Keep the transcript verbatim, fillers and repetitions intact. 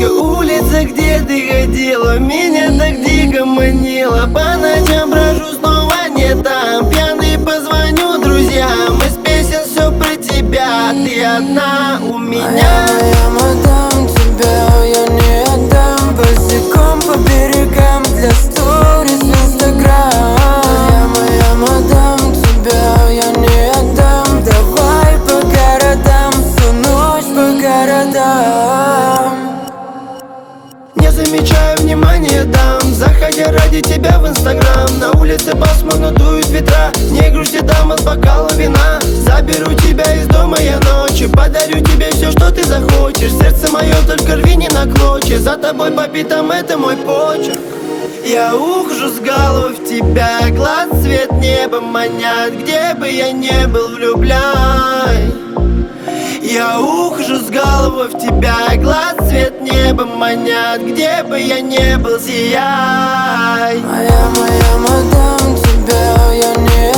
ночью улица, где ты ходила, меня так дико манила. По ночам брожу, снова не там, пьяный позвоню друзьям. Из песен все про тебя, ты одна у меня. Моя, моя мадам, тебя я не отдам. Босиком по берегам для сторис в инстаграм. Моя, моя мадам, тебя я не отдам. Давай по городам, всю ночь по городам. Не замечаю внимания дам, заходя ради тебя в инстаграм. На улице пасмурно дуют ветра, не грусти, дам от бокала вина. Заберу тебя из дома я ночью, подарю тебе все, что ты захочешь. Сердце мое только рви не на клочья, за тобой по пятам это мой почерк. Я ухожу с головы в тебя, глаз цвет неба манят. Где бы я не был, влюбляй. Я ухожу с головой в тебя, глаз цвет неба манят. Где бы я не был, сияй. Моя, моя мадам, тебя я не